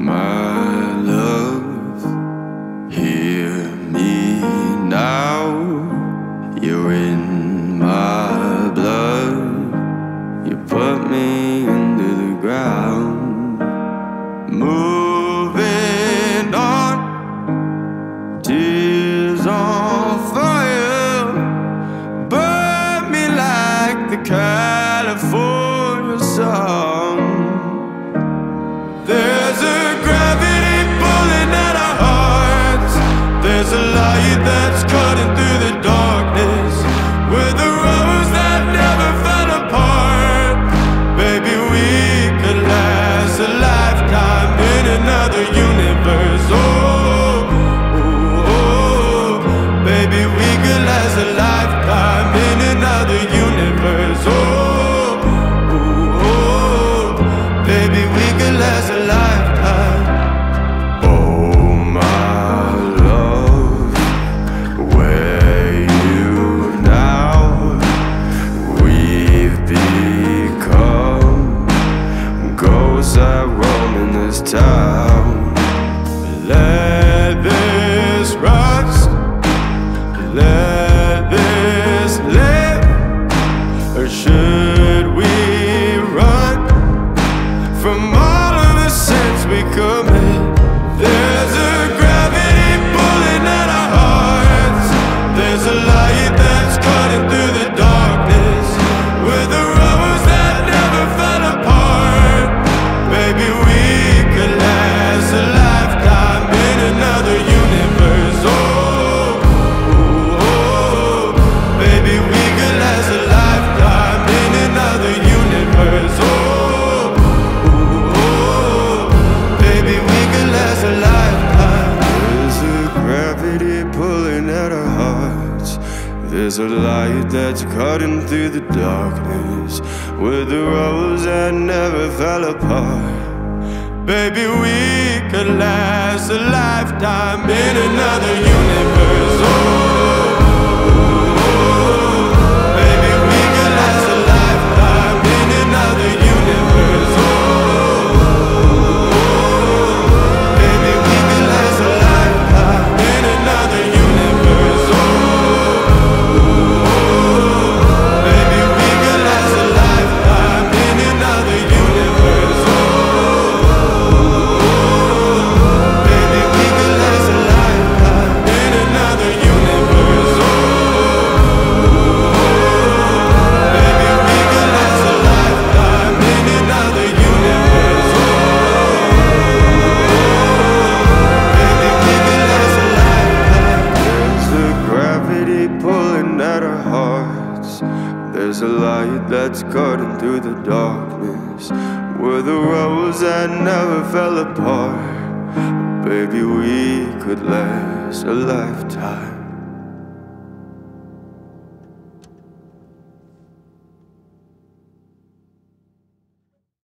My love, hear me now. You're in my blood. You put me into the ground. Moving on, tears on fire. Burn me like the California sun. There's a gravity pulling at our hearts. There's a light that's cutting through the darkness. We're the rose that never fell apart. Baby, we could last a lifetime in another universe. Oh, oh, oh. Baby, we could last a lifetime in another universe. Oh, oh, oh. Baby, we could last a lifetime. Oh, my love, where you now? We've become ghosts that roam in this town. Let this rust, let this live, or should we run from all of the sins we commit? There's a gravity pulling at our hearts. There's a light that's cutting through the darkness. We're the rose that never fell apart. Baby, we could last a lifetime in another universe. Oh, oh, oh. Baby, we could last a lifetime in another universe. Oh, oh, oh. Baby, we could last a lifetime. There's a gravity pulling at our hearts. There's a light that's cutting through the darkness. We're the rose that never fell apart. Baby, we could last a lifetime in another universe. Oh, oh, oh. Baby, we could last a lifetime in another universe. Oh, oh, oh. Baby, we could last a lifetime in another universe. Oh, oh, oh. Baby, we could last a lifetime in another universe. Oh, baby, we could last a lifetime in another universe. Oh, baby, we could last a lifetime in another universe. Oh, baby, we could last a lifetime. There's a gravity pulling at our hearts. There's a light that's cutting through the darkness. We're the rose that never fell apart. Baby, we could last a lifetime.